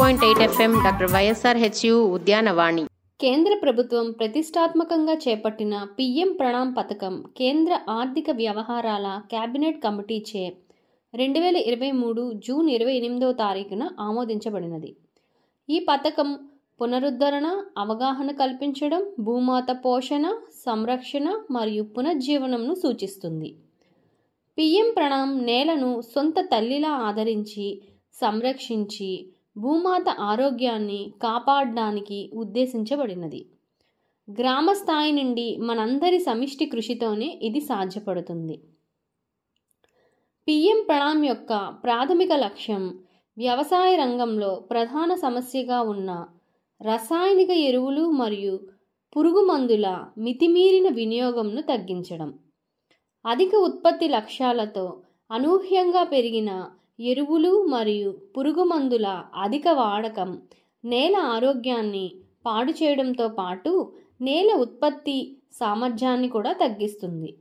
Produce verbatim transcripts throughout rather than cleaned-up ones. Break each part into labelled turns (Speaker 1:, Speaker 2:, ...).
Speaker 1: Point eight FM doctor YSR HU Udyanavani.
Speaker 2: కేంద్ర ప్రభుత్వం ప్రతిష్టాత్మకంగా చేపట్టిన పీఎం ప్రణామ్ పథకం కేంద్ర ఆర్థిక వ్యవహారాల కేబినెట్ కమిటీచే రెండు వేల ఇరవై మూడు జూన్ ఇరవై ఎనిమిదవ తారీఖున ఆమోదించబడినది. ఈ పథకం పునరుద్ధరణ, అవగాహన కల్పించడం, భూమాత పోషణ, సంరక్షణ మరియు పునరుజ్జీవనంను సూచిస్తుంది. పీఎం ప్రణామ్ నేలను సొంత తల్లిలా ఆదరించి, సంరక్షించి భూమాత ఆరోగ్యాన్ని కాపాడడానికి ఉద్దేశించబడినది. గ్రామ స్థాయి నుండి మనందరి సమిష్టి కృషితోనే ఇది సాధ్యపడుతుంది. పీఎం ప్రణామ్ యొక్క ప్రాథమిక లక్ష్యం వ్యవసాయ రంగంలో ప్రధాన సమస్యగా ఉన్న రసాయనిక ఎరువులు మరియు పురుగు మందుల మితిమీరిన వినియోగంను తగ్గించడం. అధిక ఉత్పత్తి లక్ష్యాలతో అనూహ్యంగా పెరిగిన ఎరువులు మరియు పురుగు మందుల అధిక వాడకం నేల ఆరోగ్యాన్ని పాడు చేయడంతో పాటు నేల ఉత్పత్తి సామర్థ్యాన్ని కూడా తగ్గిస్తుంది.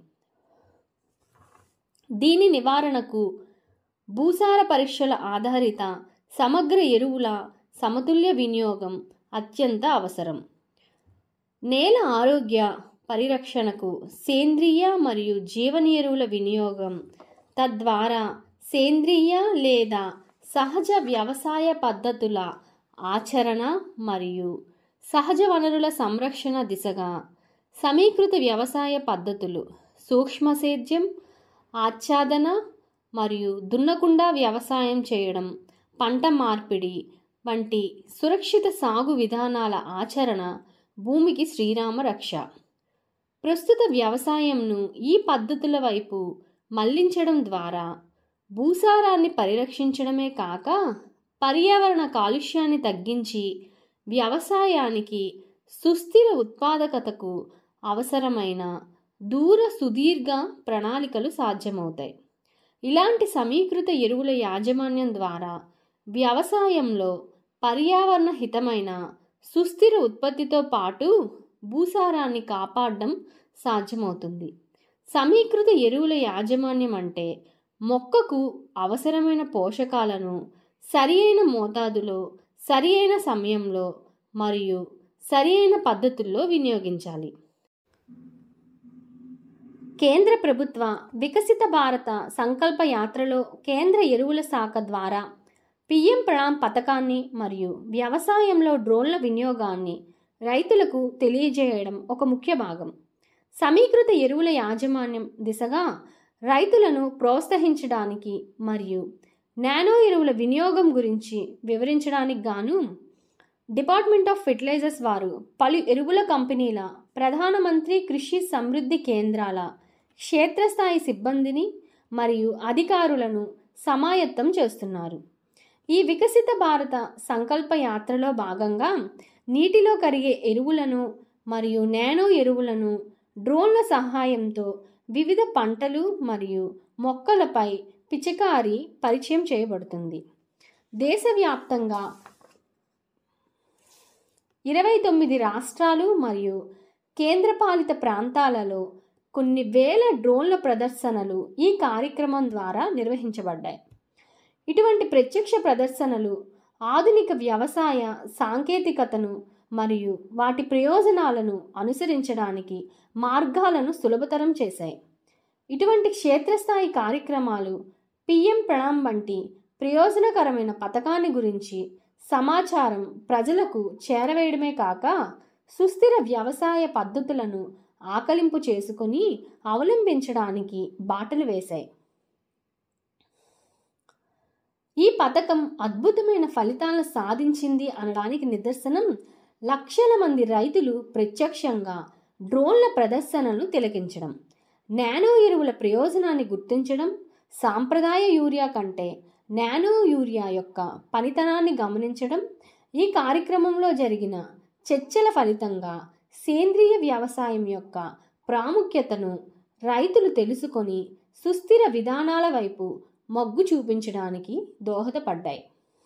Speaker 2: దీని నివారణకు భూసార పరీక్షల ఆధారిత సమగ్ర ఎరువుల సమతుల్య వినియోగం అత్యంత అవసరం. నేల ఆరోగ్య పరిరక్షణకు సేంద్రియ మరియు జీవన ఎరువుల వినియోగం, తద్వారా సేంద్రియ లేదా సహజ వ్యవసాయ పద్ధతుల ఆచరణ మరియు సహజ వనరుల సంరక్షణ దిశగా సమీకృత వ్యవసాయ పద్ధతులు, సూక్ష్మ సేద్యం, ఆచ్ఛాదన మరియు దున్నకుండా వ్యవసాయం చేయడం, పంట మార్పిడి వంటి సురక్షిత సాగు విధానాల ఆచరణ భూమికి శ్రీరామ రక్ష. ప్రస్తుత వ్యవసాయంను ఈ పద్ధతుల వైపు మళ్లించడం ద్వారా భూసారాన్ని పరిరక్షించడమే కాక పర్యావరణ కాలుష్యాన్ని తగ్గించి వ్యవసాయానికి సుస్థిర ఉత్పాదకతకు అవసరమైన దూర సుదీర్ఘ ప్రణాళికలు సాధ్యమవుతాయి. ఇలాంటి సమీకృత ఎరువుల యాజమాన్యం ద్వారా వ్యవసాయంలో పర్యావరణ హితమైన సుస్థిర ఉత్పత్తితో పాటు భూసారాన్ని కాపాడడం సాధ్యమవుతుంది. సమీకృత ఎరువుల యాజమాన్యం అంటే మొక్కకు అవసరమైన పోషకాలను సరి అయిన మోతాదులో, సరి అయిన సమయంలో మరియు సరి అయిన పద్ధతుల్లో వినియోగించాలి. కేంద్ర ప్రభుత్వ వికసిత భారత సంకల్ప యాత్రలో కేంద్ర ఎరువుల శాఖ ద్వారా పీఎం ప్రణామ్ పథకాన్ని మరియు వ్యవసాయంలో డ్రోన్ల వినియోగాన్ని రైతులకు తెలియజేయడం ఒక ముఖ్య భాగం. సమీకృత ఎరువుల యాజమాన్యం దిశగా రైతులను ప్రోత్సహించడానికి మరియు నానో ఎరువుల వినియోగం గురించి వివరించడానికి గాను డిపార్ట్మెంట్ ఆఫ్ ఫెర్టిలైజర్స్ వారు పలు ఎరువుల కంపెనీల ప్రధానమంత్రి కృషి సమృద్ధి కేంద్రాల క్షేత్రస్థాయి సిబ్బందిని మరియు అధికారులను సమాయత్తం చేస్తున్నారు. ఈ వికసిత భారత సంకల్ప యాత్రలో భాగంగా నీటిలో కరిగే ఎరువులను మరియు నానో ఎరువులను డ్రోన్ల సహాయంతో వివిధ పంటలు మరియు మొక్కలపై పిచికారీ పరిచయం చేయబడుతుంది. దేశవ్యాప్తంగా ఇరవై తొమ్మిది రాష్ట్రాలు మరియు కేంద్రపాలిత ప్రాంతాలలో కొన్ని వేల డ్రోన్ల ప్రదర్శనలు ఈ కార్యక్రమం ద్వారా నిర్వహించబడ్డాయి. ఇటువంటి ప్రత్యక్ష ప్రదర్శనలు ఆధునిక వ్యవసాయ సాంకేతికతను మరియు వాటి ప్రయోజనాలను అనుసరించడానికి మార్గాలను సులభతరం చేశాయి. ఇటువంటి క్షేత్రస్థాయి కార్యక్రమాలు పీఎం ప్రణామ్ వంటి ప్రయోజనకరమైన పథకాన్ని గురించి సమాచారం ప్రజలకు చేరవేయడమే కాక సుస్థిర వ్యవసాయ పద్ధతులను ఆకలింపు చేసుకుని అవలంబించడానికి బాటలు వేశాయి. ఈ పథకం అద్భుతమైన ఫలితాలను సాధించింది అనడానికి నిదర్శనం లక్షల మంది రైతులు ప్రత్యక్షంగా డ్రోన్ల ప్రదర్శనలను తిలకించడం, నానో ఎరువుల ప్రయోజనాన్ని గుర్తించడం, సాంప్రదాయ యూరియా కంటే నానో యూరియా యొక్క పనితనాన్ని గమనించడం. ఈ కార్యక్రమంలో జరిగిన చర్చల ఫలితంగా సేంద్రియ వ్యవసాయం యొక్క ప్రాముఖ్యతను రైతులు తెలుసుకొని సుస్థిర విధానాల వైపు మొగ్గు చూపించడానికి దోహదపడ్డాయి.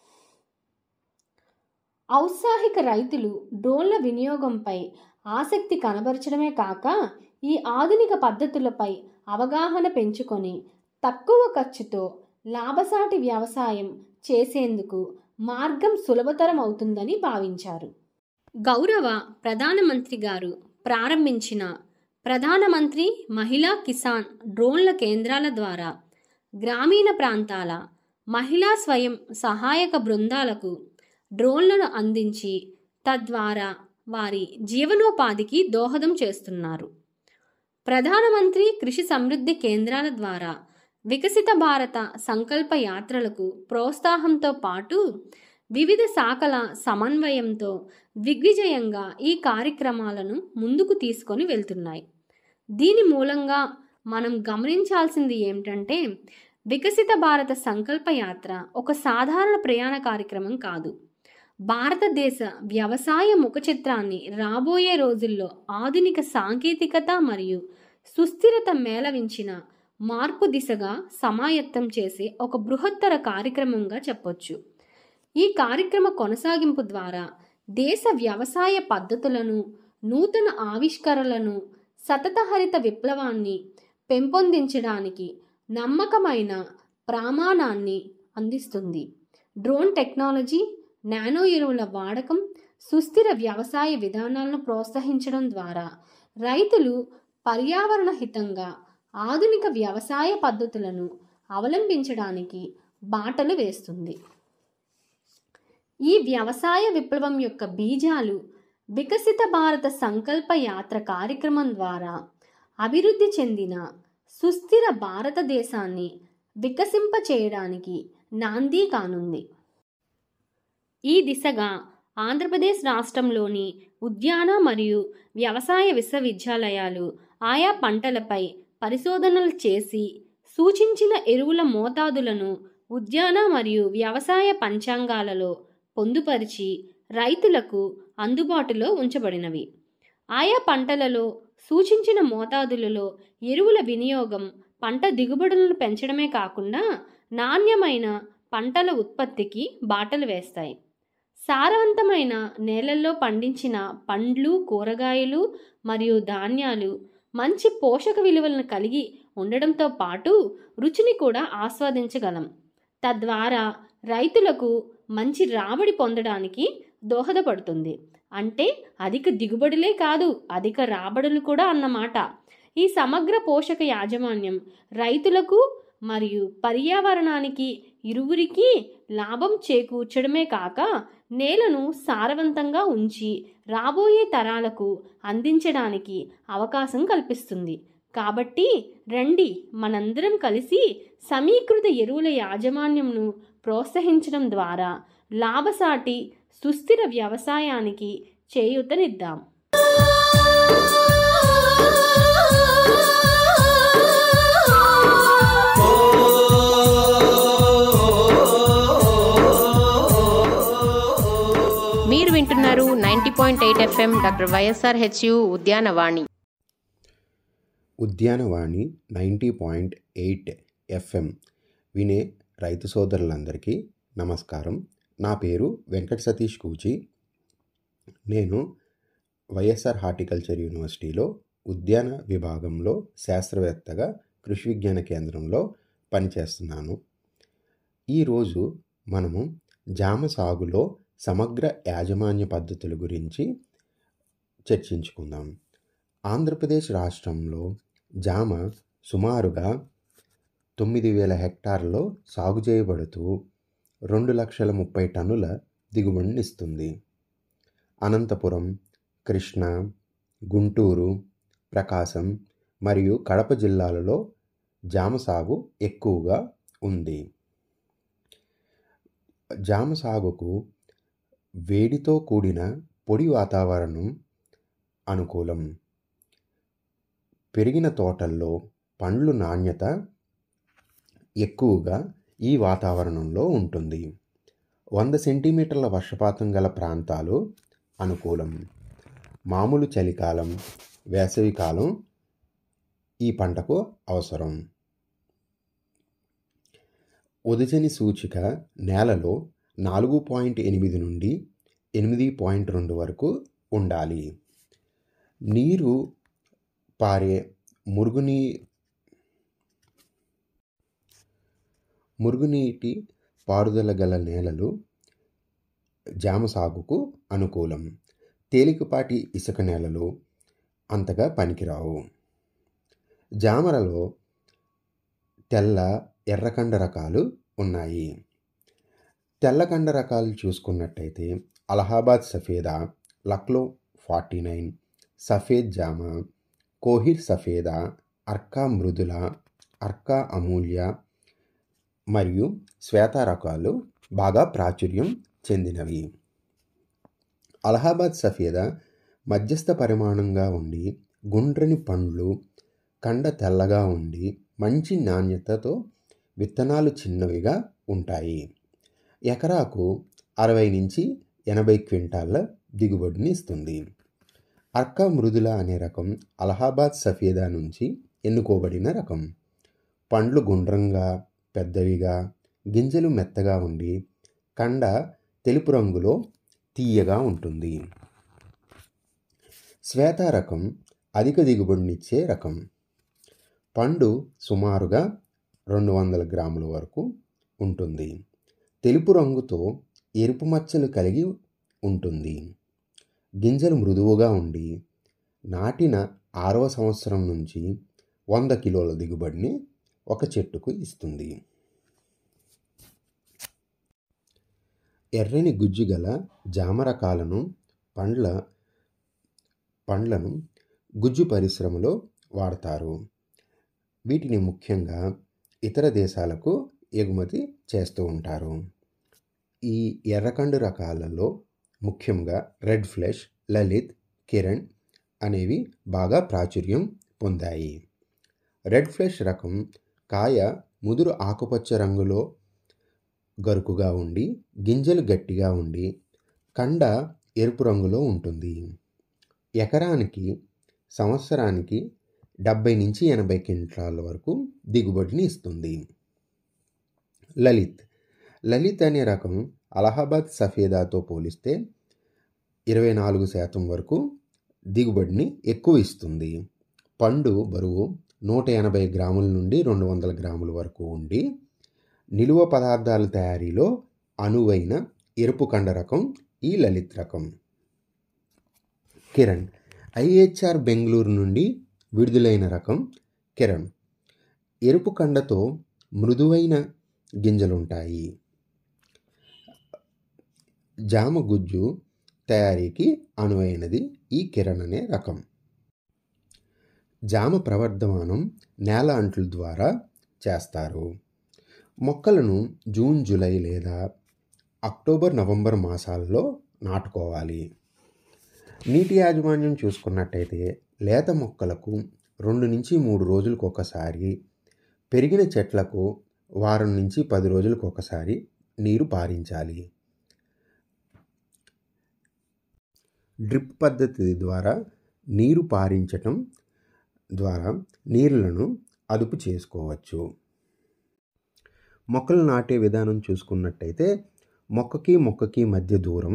Speaker 2: ఔత్సాహిక రైతులు డ్రోన్ల వినియోగంపై ఆసక్తి కనబరచడమే కాక ఈ ఆధునిక పద్ధతులపై అవగాహన పెంచుకొని తక్కువ ఖర్చుతో లాభసాటి వ్యవసాయం చేసేందుకు మార్గం సులభతరం అవుతుందని భావించారు. గౌరవ ప్రధానమంత్రి గారు ప్రారంభించిన ప్రధానమంత్రి మహిళా కిసాన్ డ్రోన్ల కేంద్రాల ద్వారా గ్రామీణ ప్రాంతాల మహిళా స్వయం సహాయక బృందాలకు డ్రోన్లను అందించి తద్వారా వారి జీవనోపాధికి దోహదం చేస్తున్నారు. ప్రధానమంత్రి కృషి సమృద్ధి కేంద్రాల ద్వారా వికసిత భారత సంకల్ప యాత్రలకు ప్రోత్సాహంతో పాటు వివిధ శాఖల సమన్వయంతో దిగ్విజయంగా ఈ కార్యక్రమాలను ముందుకు తీసుకొని వెళ్తున్నాయి. దీని మూలంగా మనం గమనించాల్సింది ఏమిటంటే, వికసిత భారత సంకల్ప యాత్ర ఒక సాధారణ ప్రయాణ కార్యక్రమం కాదు. భారతదేశ వ్యవసాయ ముఖ చిత్రాన్ని రాబోయే రోజుల్లో ఆధునిక సాంకేతికత మరియు సుస్థిరత మేళవించిన మార్పు దిశగా సమాయత్తం చేసే ఒక బృహత్తర కార్యక్రమంగా చెప్పొచ్చు. ఈ కార్యక్రమ కొనసాగింపు ద్వారా దేశ వ్యవసాయ పద్ధతులను, నూతన ఆవిష్కరణలను, సతత హరిత విప్లవాన్ని పెంపొందించడానికి నమ్మకమైన ప్రమాణాన్ని అందిస్తుంది. డ్రోన్ టెక్నాలజీ, నానో ఎరువుల వాడకం, సుస్థిర వ్యవసాయ విధానాలను ప్రోత్సహించడం ద్వారా రైతులు పర్యావరణ హితంగా ఆధునిక వ్యవసాయ పద్ధతులను అవలంబించడానికి బాటలు వేస్తుంది. ఈ వ్యవసాయ విప్లవం యొక్క బీజాలు వికసిత భారత సంకల్ప యాత్ర కార్యక్రమం ద్వారా అభివృద్ధి చెందిన సుస్థిర భారతదేశాన్ని వికసింపచేయడానికి నాంది కానుంది. ఈ దిశగా ఆంధ్రప్రదేశ్ రాష్ట్రంలోని ఉద్యాన మరియు వ్యవసాయ విశ్వవిద్యాలయాలు ఆయా పంటలపై పరిశోధనలు చేసి సూచించిన ఎరువుల మోతాదులను ఉద్యాన మరియు వ్యవసాయ పంచాంగాలలో పొందుపరిచి రైతులకు అందుబాటులో ఉంచబడినవి. ఆయా పంటలలో సూచించిన మోతాదులలో ఎరువుల వినియోగం పంట దిగుబడులను పెంచడమే కాకుండా నాణ్యమైన పంటల ఉత్పత్తికి బాటలు వేస్తాయి. సారవంతమైన నేలల్లో పండించిన పండ్లు, కూరగాయలు మరియు ధాన్యాలు మంచి పోషక విలువలను కలిగి ఉండడంతో పాటు రుచిని కూడా ఆస్వాదించగలం. తద్వారా రైతులకు మంచి రాబడి పొందడానికి దోహదపడుతుంది. అంటే అధిక దిగుబడులే కాదు, అధిక రాబడులు కూడా అన్నమాట. ఈ సమగ్ర పోషక యాజమాన్యం రైతులకు మరియు పర్యావరణానికి ఇరువురికి లాభం చేకూర్చడమే కాక నేలను సారవంతంగా ఉంచి రాబోయే తరాలకు అందించడానికి అవకాశం కల్పిస్తుంది. కాబట్టి రండి, మనందరం కలిసి సమీకృత ఎరువుల యాజమాన్యంను ప్రోత్సహించడం ద్వారా లాభసాటి సుస్థిర వ్యవసాయానికి చేయూతనిద్దాం.
Speaker 1: మీరు వింటున్నారు ninety point eight FM doctor YSR HU Udyanavani.
Speaker 3: Udyanavani ninety point eight FM వినే రైతు సోదరులందరికీ నమస్కారం. నా పేరు వెంకట సతీష్ కూచి. నేను వైఎస్ఆర్ హార్టికల్చర్ యూనివర్సిటీలో ఉద్యాన విభాగంలో శాస్త్రవేత్తగా కృషి విజ్ఞాన కేంద్రంలో పనిచేస్తున్నాను. ఈరోజు మనము జామ సాగులో సమగ్ర యాజమాన్య పద్ధతుల గురించి చర్చించుకుందాం. ఆంధ్రప్రదేశ్ రాష్ట్రంలో జామ సుమారుగా తొమ్మిది వేల హెక్టార్లలో సాగు చేయబడుతూ రెండు లక్షల ముప్పై టన్నుల దిగుబడినిస్తుంది. అనంతపురం, కృష్ణా, గుంటూరు, ప్రకాశం మరియు కడప జిల్లాలలో జామ సాగు ఎక్కువగా ఉంది. జామ సాగుకు వేడితో కూడిన పొడి వాతావరణం అనుకూలం. పెరిగిన తోటల్లో పండ్లు నాణ్యత ఎక్కువగా ఈ వాతావరణంలో ఉంటుంది. వంద సెంటీమీటర్ల వర్షపాతం గల ప్రాంతాలు అనుకూలం. మామూలు చలికాలం, వేసవికాలం ఈ పంటకు అవసరం. ఉదజని సూచిక నేలలో నాలుగు పాయింట్ ఎనిమిది నుండి ఎనిమిది పాయింట్ రెండు వరకు ఉండాలి. నీరు పారే మురుగునీ మురుగునీటి పారుదల గల నేలలు జామ సాగుకు అనుకూలం. తేలికపాటి ఇసుక నేలలు అంతగా పనికిరావు. జామలలో తెల్ల, ఎర్రకండ రకాలు ఉన్నాయి. తెల్లకండ రకాలు చూసుకున్నట్టయితే అలహాబాద్ సఫేదా, లక్నో ఫార్టీ నైన్, సఫేద్ జామ, కోహిర్ సఫేదా, అర్కా మృదుల, అర్కా అమూల్య మరియు శ్వేత రకాలు బాగా ప్రాచుర్యం చెందినవి. అలహాబాద్ సఫేదా మధ్యస్థ పరిమాణంగా ఉండి గుండ్రని పండ్లు, కండ తెల్లగా ఉండి మంచి నాణ్యతతో విత్తనాలు చిన్నవిగా ఉంటాయి. ఎకరాకు అరవై నుంచి ఎనభై క్వింటాళ్ళ దిగుబడిని ఇస్తుంది. అర్కా మృదుల అనే రకం అలహాబాద్ సఫేదా నుంచి ఎన్నుకోబడిన రకం. పండ్లు గుండ్రంగా, పెద్దవిగా, గింజలు మెత్తగా ఉండి కండ తెలుపు రంగులో తీయగా ఉంటుంది. శ్వేత రకం అధిక దిగుబడినిచ్చే రకం. పండు సుమారుగా రెండు వందల గ్రాముల వరకు ఉంటుంది. తెలుపు రంగుతో ఎరుపు మచ్చలు కలిగి ఉంటుంది. గింజలు మృదువుగా ఉండి నాటిన ఆరవ సంవత్సరం నుంచి వంద కిలోల దిగుబడిని ఒక చెట్టుకు ఇస్తుంది. ఎర్రని గుజ్జు గల జామ రకాలను పండ్ల పండ్లను గుజ్జు పరిశ్రమలో వాడతారు. వీటిని ముఖ్యంగా ఇతర దేశాలకు ఎగుమతి చేస్తూ ఉంటారు. ఈ ఎర్రకండు రకాలలో ముఖ్యంగా రెడ్ ఫ్లెష్, లలిత్, కిరణ్ అనేవి బాగా ప్రాచుర్యం పొందాయి. రెడ్ ఫ్లెష్ రకం కాయ ముదురు ఆకుపచ్చ రంగులో గరుకుగా ఉండి గింజలు గట్టిగా ఉండి కండ ఎరుపు రంగులో ఉంటుంది. ఎకరానికి సంవత్సరానికి డెబ్బై నుంచి ఎనభై క్వింటాల వరకు దిగుబడిని ఇస్తుంది. లలిత్ లలిత్ అనే రకం అలహాబాద్ సఫేదాతో పోలిస్తే ఇరవై నాలుగు శాతం వరకు దిగుబడిని ఎక్కువ ఇస్తుంది. పండు బరువు నూట ఎనభై గ్రాముల నుండి రెండు వందల గ్రాముల వరకు ఉండి నిలువ పదార్థాల తయారీలో అనువైన ఎరుపు కండ రకం ఈ లలిత్ రకం. కిరణ్ ఐహెచ్ఆర్ బెంగళూరు నుండి విడుదలైన రకం కిరణ్. ఎరుపు కండతో మృదువైన గింజలుంటాయి. జామ గుజ్జు తయారీకి అనువైనది ఈ కిరణ్ అనే రకం. జామ ప్రవర్ధమానం నేల అంట్ల ద్వారా చేస్తారు. మొక్కలను జూన్, జూలై లేదా అక్టోబర్, నవంబర్ మాసాల్లో నాటుకోవాలి. నీటి యాజమాన్యం చూసుకున్నట్టయితే లేత మొక్కలకు రెండు నుంచి మూడు రోజులకు ఒకసారి, పెరిగిన చెట్లకు వారం నుంచి పది రోజులకు ఒకసారి నీరు పారించాలి. డ్రిప్ పద్ధతి ద్వారా నీరు పారించటం ద్వారా నీళ్లను అదుపు చేసుకోవచ్చు. మొక్కలు నాటే విధానం చూసుకున్నట్టయితే మొక్కకి మొక్కకి మధ్య దూరం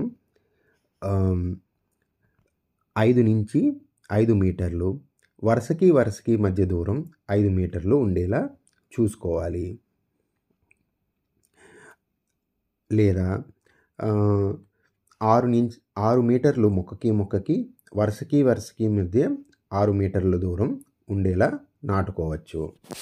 Speaker 3: ఐదు నుంచి ఐదు మీటర్లు, వరుసకి వరుసకి మధ్య దూరం ఐదు మీటర్లు ఉండేలా చూసుకోవాలి. లేదా ఆరు నుంచి ఆరు మీటర్లు మొక్కకి మొక్కకి వరుసకి వరుసకి మధ్య ఆరు మీటర్ల దూరం ఉండేలా నాటుకోవచ్చు.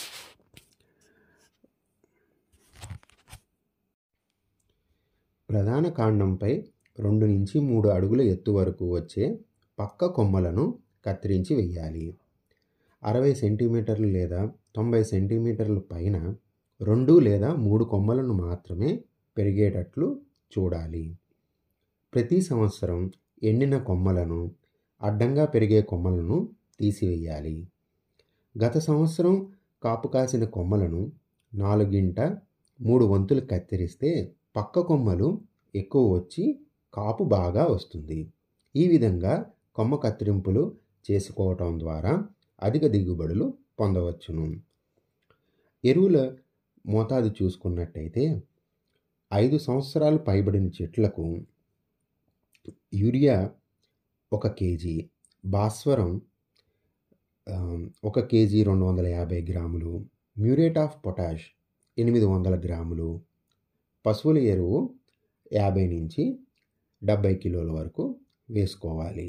Speaker 3: ప్రధాన కాండంపై రెండు నుంచి మూడు అడుగుల ఎత్తు వరకు వచ్చే పక్క కొమ్మలను కత్తిరించి వెయ్యాలి. అరవై సెంటీమీటర్లు లేదా తొంభై సెంటీమీటర్ల పైన రెండు లేదా మూడు కొమ్మలను మాత్రమే పెరిగేటట్లు చూడాలి. ప్రతి సంవత్సరం ఎండిన కొమ్మలను, అడ్డంగా పెరిగే కొమ్మలను తీసివేయాలి. గత సంవత్సరం కాపు కాసిన కొమ్మలను నాలుగింట మూడు వంతులు కత్తిరిస్తే పక్క కొమ్మలు ఎక్కువ వచ్చి కాపు బాగా వస్తుంది. ఈ విధంగా కొమ్మ కత్తిరింపులు చేసుకోవటం ద్వారా అధిక దిగుబడులు పొందవచ్చును. ఎరువుల మోతాదు చూసుకున్నట్టయితే ఐదు సంవత్సరాలు పైబడిన చెట్లకు యూరియా ఒక కేజీ, భాస్వరం ఒక కేజీ రెండు వందల యాభై గ్రాములు, మ్యూరేట్ ఆఫ్ పొటాష్ ఎనిమిది వందల గ్రాములు, పశువుల ఎరువు యాభై నుంచి డెబ్బై కిలోల వరకు వేసుకోవాలి.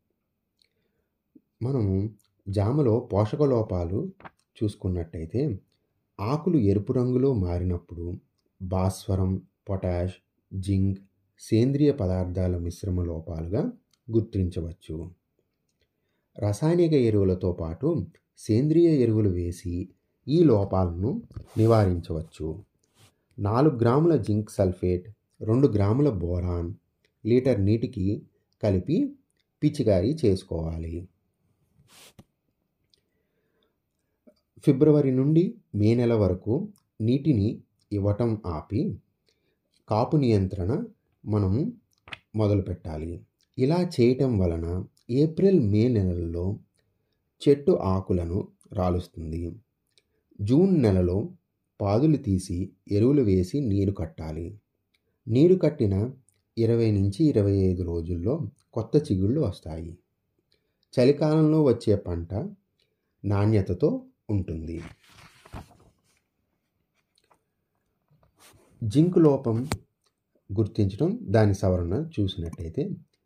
Speaker 3: మనము జామలో పోషక లోపాలు చూసుకున్నట్టయితే ఆకులు ఎరుపు రంగులో మారినప్పుడు భాస్వరం, పొటాష్, జింక్ సేంద్రియ పదార్థాల మిశ్రమ లోపాలుగా గుర్తించవచ్చు. రసాయనిక ఎరువులతో పాటు సేంద్రియ ఎరువులు వేసి ఈ లోపాలను నివారించవచ్చు. నాలుగు గ్రాముల జింక్ సల్ఫేట్, రెండు గ్రాముల బోరాన్ లీటర్ నీటికి కలిపి పిచికారీ చేసుకోవాలి. ఫిబ్రవరి నుండి మే నెల వరకు నీటిని ఇవ్వటం ఆపి కాపు నియంత్రణ మనము మొదలు పెట్టాలి. ఇలా చేయటం వలన ఏప్రిల్ మే నెలల్లో చెట్టు ఆకులను రాలుస్తుంది. జూన్ నెలలో పాదులు తీసి ఎరువులు వేసి నీరు కట్టాలి. నీరు కట్టిన ఇరవై నుంచి ఇరవై ఐదు రోజుల్లో కొత్త చిగుళ్ళు వస్తాయి. చలికాలంలో వచ్చే పంట నాణ్యతతో ఉంటుంది. జింక్ లోపం గుర్తించడం, దాని సవరణ చూసినట్టయితే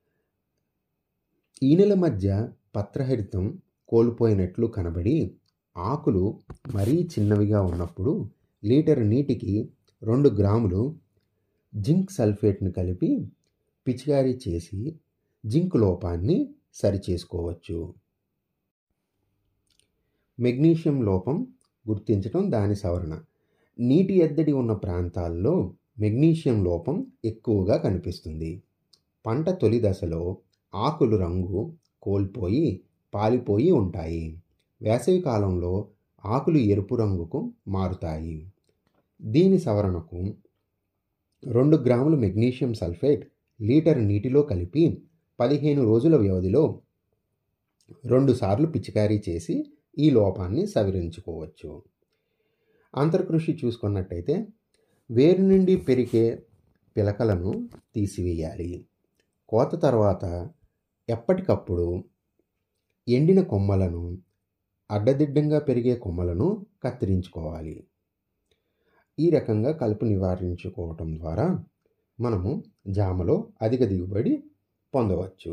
Speaker 3: ఈనెల మధ్య పత్రహరితం కోల్పోయినట్లు కనబడి ఆకులు మరీ చిన్నవిగా ఉన్నప్పుడు లీటర్ నీటికి రెండు గ్రాములు జింక్ సల్ఫేట్ను కలిపి పిచికారీ చేసి జింక్ లోపాన్ని సరిచేసుకోవచ్చు. మెగ్నీషియం లోపం గుర్తించడం, దాని సవరణ. నీటి ఎద్దడి ఉన్న ప్రాంతాల్లో మెగ్నీషియం లోపం ఎక్కువగా కనిపిస్తుంది. పంట తొలి దశలో ఆకులు రంగు కోల్పోయి పాలిపోయి ఉంటాయి. వేసవి కాలంలో ఆకులు ఎరుపు రంగుకు మారుతాయి. దీని సవరణకు రెండు గ్రాములు మెగ్నీషియం సల్ఫేట్ లీటర్ నీటిలో కలిపి పదిహేను రోజుల వ్యవధిలో రెండుసార్లు పిచికారీ చేసి ఈ లోపాన్ని సవరించుకోవచ్చు. అంతర్కృషి చూసుకున్నట్టయితే వేరు నుండి పెరిగే పిలకలను తీసివేయాలి. కోత తర్వాత ఎప్పటికప్పుడు ఎండిన కొమ్మలను, అడ్డదిడ్డంగా పెరిగే కొమ్మలను కత్తిరించుకోవాలి. ఈ రకంగా కలుపు నివారించుకోవటం ద్వారా మనము జామలో అధిక దిగుబడి పొందవచ్చు.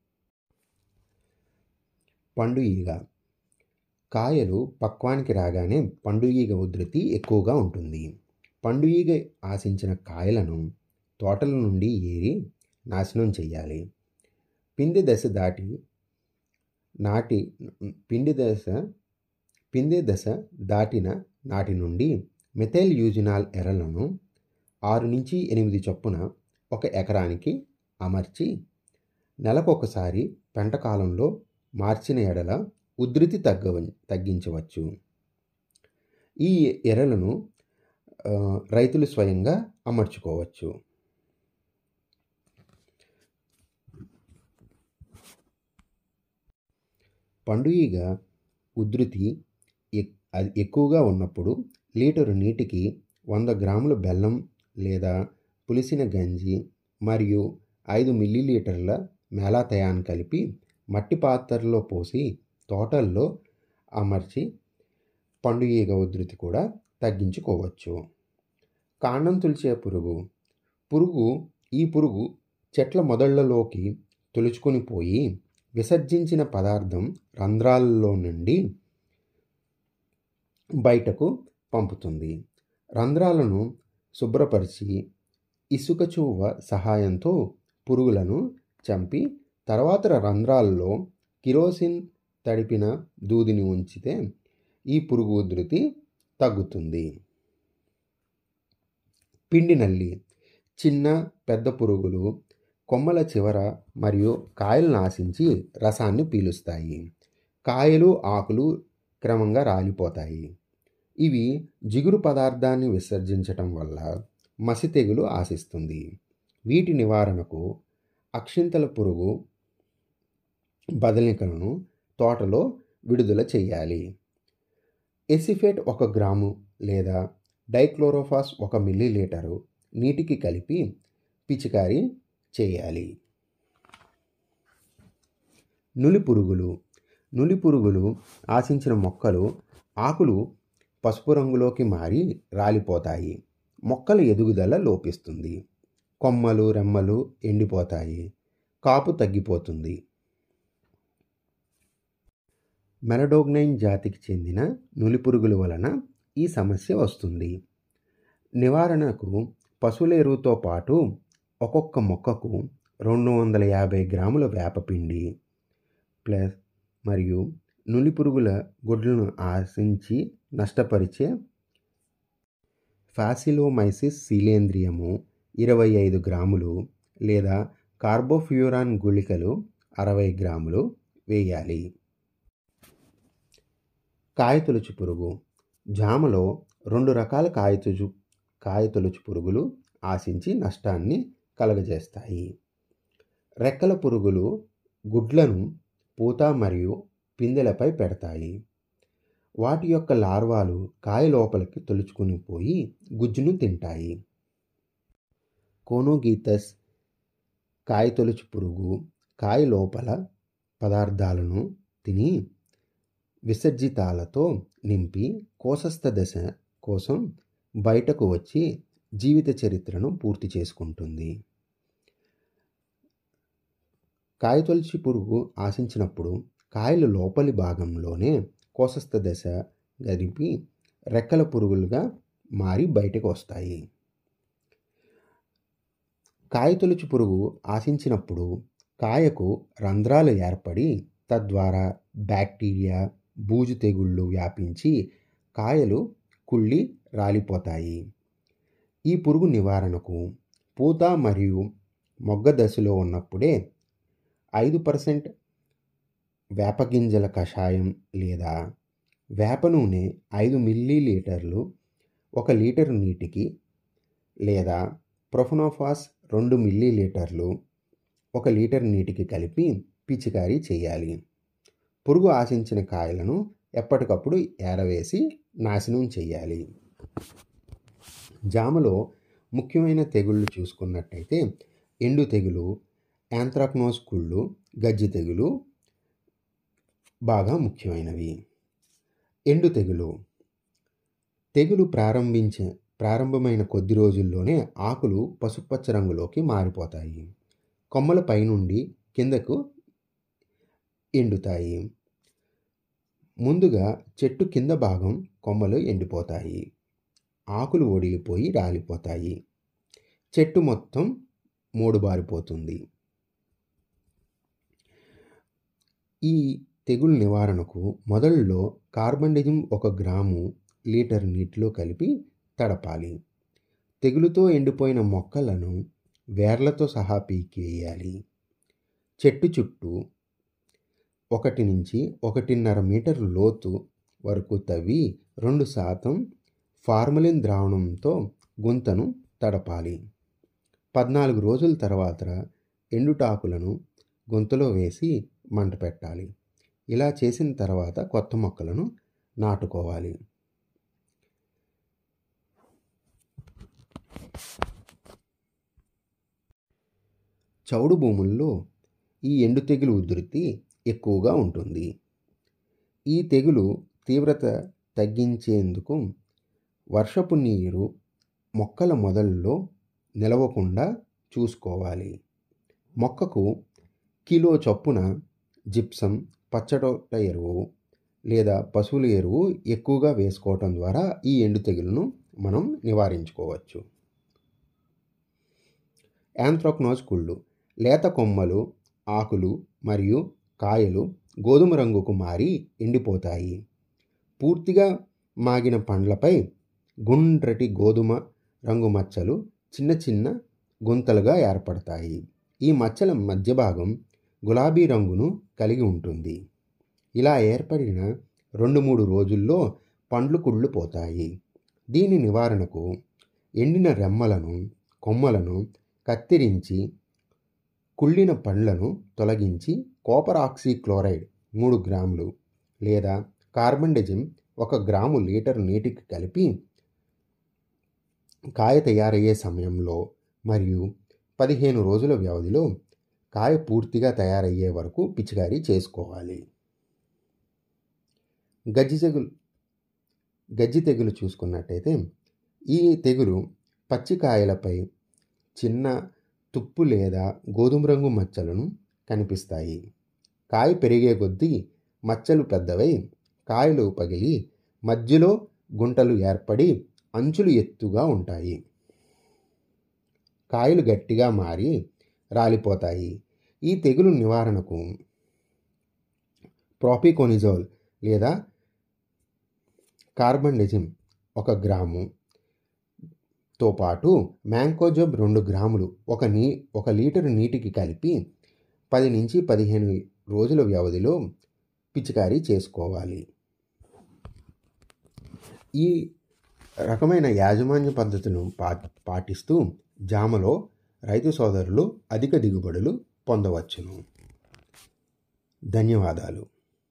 Speaker 3: పండు ఈగ. కాయలు పక్వానికి రాగానే పండు ఈగ ఉధృతి ఎక్కువగా ఉంటుంది. పండు ఈగ ఆశించిన కాయలను తోటల నుండి ఏరి నాశనం చేయాలి. పిండి దశ దాటి నాటి పిండి దశ పిండి దశ దాటిన నాటి నుండి మెథైల్ యూజినాల్ ఎరలను ఆరు నుంచి ఎనిమిది చొప్పున ఒక ఎకరానికి అమర్చి నెలకొకసారి పెంటకాలంలో మార్చిన ఎడల ఉధృతి తగ్గ తగ్గించవచ్చు. ఈ ఎరలను రైతులు స్వయంగా అమర్చుకోవచ్చు. పండు ఈగ ఉధృతి ఎక్కువగా ఉన్నప్పుడు లీటరు నీటికి వంద గ్రాముల బెల్లం లేదా పులిసిన గంజి మరియు ఐదు మిల్లీలీటర్ల మేలాథయాన్ కలిపి మట్టి పాత్రలో పోసి తోటల్లో అమర్చి పండు ఈగ ఉధృతి కూడా తగ్గించుకోవచ్చు. కాండం తుల్చే పురుగు. పురుగు ఈ పురుగు చెట్ల మొదళ్లలోకి తొలుచుకొని పోయి విసర్జించిన పదార్థం రంధ్రాలలో నుండి బయటకు పంపుతుంది. రంధ్రాలను శుభ్రపరిచి ఇసుక చువ్వ సహాయంతో పురుగులను చంపి తర్వాత రంధ్రాల్లో కిరోసిన్ తడిపిన దూదిని ఉంచితే ఈ పురుగు ఉధృతి తగ్గుతుంది. పిండి నల్లి. చిన్న పెద్ద పురుగులు కొమ్మల చివర మరియు కాయలను ఆశించి రసాన్ని పీలుస్తాయి. కాయలు, ఆకులు క్రమంగా రాలిపోతాయి. ఇవి జిగురు పదార్థాన్ని విసర్జించటం వల్ల మసి తెగులు ఆశిస్తుంది. వీటి నివారణకు అక్షింతల పురుగు బదలికలను తోటలో విడుదల చేయాలి. ఎసిఫేట్ ఒక గ్రాము లేదా డైక్లోరోఫాస్ ఒక మిల్లీలీటరు నీటికి కలిపి పిచికారీ చేయాలి. నులి పురుగులు. నులి పురుగులు ఆశించిన మొక్కలు ఆకులు పసుపు రంగులోకి మారి రాలిపోతాయి. మొక్కల ఎదుగుదల లోపిస్తుంది. కొమ్మలు రెమ్మలు ఎండిపోతాయి, కాపు తగ్గిపోతుంది. మెలడోగ్నైన్ జాతికి చెందిన నులిపురుగుల వలన ఈ సమస్య వస్తుంది. నివారణకు పశువుల ఎరువుతో పాటు ఒక్కొక్క మొక్కకు రెండు వందల యాభై గ్రాముల వేపపిండి ప్లస్ మరియు నులిపురుగుల గుడ్లను ఆశించి నష్టపరిచే ఫాసిలోమైసిస్ శీలేంద్రియము ఇరవై ఐదు గ్రాములు లేదా కార్బోఫ్యూరాన్ గుళికలు అరవై గ్రాములు వేయాలి. కాయతొలుచు పురుగు. జామలో రెండు రకాల కాయతొలుచు కాయతొలుచు పురుగులు ఆశించి నష్టాన్ని కలుగజేస్తాయి. రెక్కల పురుగులు గుడ్లను పూత మరియు పిందెలపై పెడతాయి. వాటి యొక్క లార్వాలు కాయ లోపలికి తొలుచుకుని పోయి గుజ్జును తింటాయి. కోనోగీతస్ కాయతొలుచు పురుగు కాయ లోపల పదార్థాలను తిని విసర్జితాలతో నింపి కోశస్థ దశ కోసం బయటకు వచ్చి జీవిత చరిత్రను పూర్తి చేసుకుంటుంది. కాయతొలుచు పురుగు ఆశించినప్పుడు కాయల లోపలి భాగంలోనే కోశస్థ దశ గరిపి రెక్కల పురుగులుగా మారి బయటకు వస్తాయి. కాయతొలుచు పురుగు ఆశించినప్పుడు కాయకు రంధ్రాలు ఏర్పడి తద్వారా బ్యాక్టీరియా బూజు తెగుళ్ళు వ్యాపించి కాయలు కుళ్ళి రాలిపోతాయి. ఈ పురుగు నివారణకు పూత మరియు మొగ్గ దశలో ఉన్నప్పుడే ఐదు పర్సెంట్ వేపగింజల కషాయం లేదా వేప నూనె ఐదు మిల్లీ లీటర్లు ఒక లీటరు నీటికి లేదా ప్రొఫెనోఫాస్ రెండు మిల్లీ లీటర్లు ఒక లీటర్ నీటికి కలిపి పిచికారీ చేయాలి. పురుగు ఆశించిన కాయలను ఎప్పటికప్పుడు ఏరవేసి నాశనం చేయాలి. జామలో ముఖ్యమైన తెగుళ్ళు చూసుకున్నట్టయితే ఎండు తెగులు, యాంత్రాక్నోస్ కుళ్ళు, గజ్జి తెగులు బాగా ముఖ్యమైనవి. ఎండు తెగులు తెగులు ప్రారంభించే ప్రారంభమైన కొద్ది రోజుల్లోనే ఆకులు పసుపచ్చ రంగులోకి మారిపోతాయి. కొమ్మల పైనుండి కిందకు ఎండుతాయి. ముందుగా చెట్టు కింద భాగం కొమ్మలు ఎండిపోతాయి. ఆకులు ఒడిగిపోయి రాలిపోతాయి. చెట్టు మొత్తం మూడుబారిపోతుంది. ఈ తెగులు నివారణకు మొదల్లో కార్బండిజం ఒక గ్రాము లీటర్ నీటిలో కలిపి తడపాలి. తెగులుతో ఎండిపోయిన మొక్కలను వేర్లతో సహా పీకివేయాలి. చెట్టు చుట్టూ ఒకటి నుంచి ఒకటిన్నర మీటర్ లోతు వరకు తవ్వి రెండు శాతం ఫార్మలిన్ ద్రావణంతో గుంతను తడపాలి. పద్నాలుగు రోజుల తర్వాత ఎండుటాకులను గుంతలో వేసి మంట పెట్టాలి. ఇలా చేసిన తర్వాత కొత్త మొక్కలను నాటుకోవాలి. చౌడు భూముల్లో ఈ ఎండు తెగులు ఉధృతి ఎక్కువగా ఉంటుంది. ఈ తెగులు తీవ్రత తగ్గించేందుకు వర్షపు నీరు మొక్కల మొదల్లో నిలవకుండా చూసుకోవాలి. మొక్కకు కిలో చొప్పున జిప్సం, పచ్చడొట్ట ఎరువు లేదా పశువుల ఎరువు ఎక్కువగా వేసుకోవటం ద్వారా ఈ ఎండు తెగులును మనం నివారించుకోవచ్చు. యాంత్రాక్నోస్ కుళ్ళు లేత కొమ్మలు, ఆకులు మరియు కాయలు గోధుమ రంగుకు మారి ఎండిపోతాయి. పూర్తిగా మాగిన పండ్లపై గుండ్రటి గోధుమ రంగు మచ్చలు చిన్న చిన్న గుంతలుగా ఏర్పడతాయి. ఈ మచ్చల మధ్య భాగం గులాబీ రంగును కలిగి ఉంటుంది. ఇలా ఏర్పడిన రెండు మూడు రోజుల్లో పండ్లు కుళ్ళిపోతాయి. దీని నివారణకు ఎండిన రెమ్మలను, కొమ్మలను కత్తిరించి కుళ్ళిన పండ్లను తొలగించి కాపర్ ఆక్సీక్లోరైడ్ మూడు గ్రాములు లేదా కార్బండిజం ఒక గ్రాము లీటర్ నీటికి కలిపి కాయ తయారయ్యే సమయంలో మరియు పదిహేను రోజుల వ్యవధిలో కాయ పూర్తిగా తయారయ్యే వరకు పిచికారీ చేసుకోవాలి. గజ్జి తెగులు గజ్జి తెగులు చూసుకున్నట్టయితే ఈ తెగులు పచ్చికాయలపై చిన్న తుప్పు లేదా గోధుమ రంగు మచ్చలను కనిపిస్తాయి. కాయ పెరిగే కొద్దీ మచ్చలు పెద్దవై కాయలు పగిలి మధ్యలో గుంటలు ఏర్పడి అంచులు ఎత్తుగా ఉంటాయి. కాయలు గట్టిగా మారి రాలిపోతాయి. ఈ తెగులు నివారణకు ప్రోపికోనిజోల్ లేదా కార్బండిజిమ్ ఒక గ్రాముతో పాటు మ్యాంకోజబ్ రెండు గ్రాములు ఒక నీ ఒక లీటరు నీటికి కలిపి పది నుంచి పదిహేను రోజుల వ్యవధిలో పిచికారీ చేసుకోవాలి. ఈ రకమైన యాజమాన్య పద్ధతులను పా పాటిస్తూ జామలో రైతు సోదరులు అధిక దిగుబడులు పొందవచ్చును. ధన్యవాదాలు.